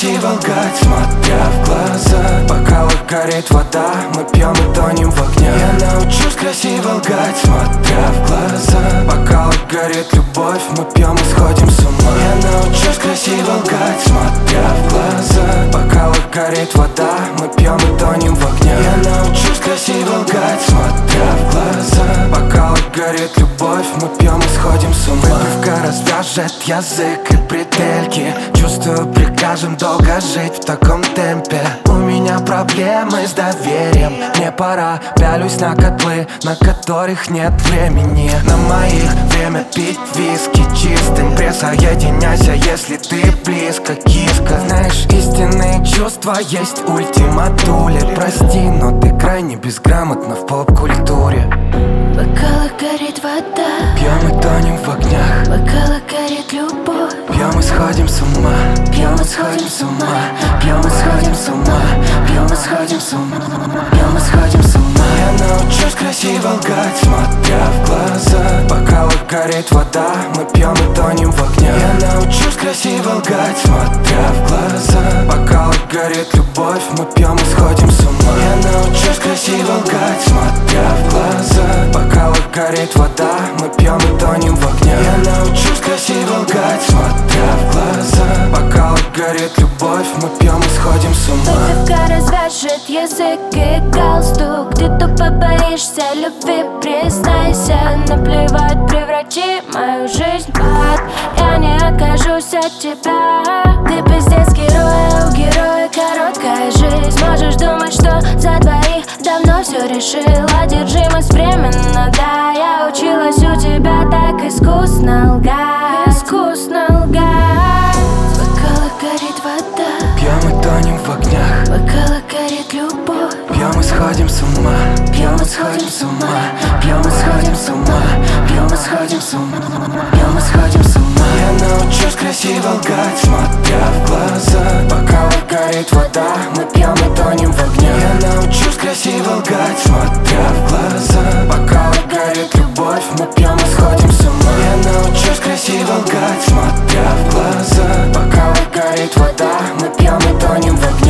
красиво лгать, смотря в глаза. Бокалах горит вода, мы пьем и тонем в огне. Я научусь красиво лгать, смотря в глаза. Бокалах горит любовь, мы пьем и сходим с ума. Я научусь красиво лгать, смотря в глаза. Бокалах горит вода, мы пьем и тонем в огне. Я научусь красиво лгать, смотря в глаза. Бокалах горит любовь, мы пьем и сходим с ума. Выпивка развяжет язык и бретельки. Чувствую, прикажем долго жить в таком темпе. У меня проблемы с доверием. Мне пора, пялюсь на котлы, на которых нет времени. На моих время пить виски чистым. Присоединяйся, если ты близко, киска. Знаешь, истинные чувства есть ультиматуле. Прости, но ты крайне безграмотна в поп-культуре. В бокалах горит вода, пьем и тонем в огнях. в бокалах горит любовь. Пьем и сходим с ума, Пьем и сходим с ума, пьем и сходим с ума, пьем и сходим с ума, пьем и сходим с ума. Я научусь красиво лгать, смотря в глаза. В бокалах горит вода, мы пьем и тонем в огне. Я научусь красиво лгать, смотря в глаза. В бокалах горит любовь, мы пьем и сходим с ума. Я научусь красиво лгать, смотря в глаза. В бокалах горит вода, мы пьем и тонем в огне. Я научусь красиво лгать, смотря в глаза. В бокалах горит любовь, мы пьем и сходим с ума. Выпивка развяжет язык и галстук. Ты тупо боишься любви, признайся. Наплевать, преврати мою жизнь в ад. Я не откажусь от тебя. Ты пиздец героя, у героя короткая жизнь. Можешь думать, что за двоих давно все решил. Одержимость временно, да. Я училась у тебя так искусно лгать, искусно лгать. В бокалах горит вода, Пьем и тонем в огнях. в бокалах горит любовь. Пьем и сходим с ума, Пьем и сходим с ума, пьем и сходим с ума, пьем и сходим с ума, пьем и сходим с ума. я научусь красиво лгать, смотря в глаза. В бокалах горит вода, мы пьем и тонем в огне. Я научусь красиво лгать, смотря в глаза. В бокалах горит любовь, мы пьем и сходим с ума. Я научусь красиво лгать, смотря в глаза. В бокалах горит вода, мы пьем и тонем в огне.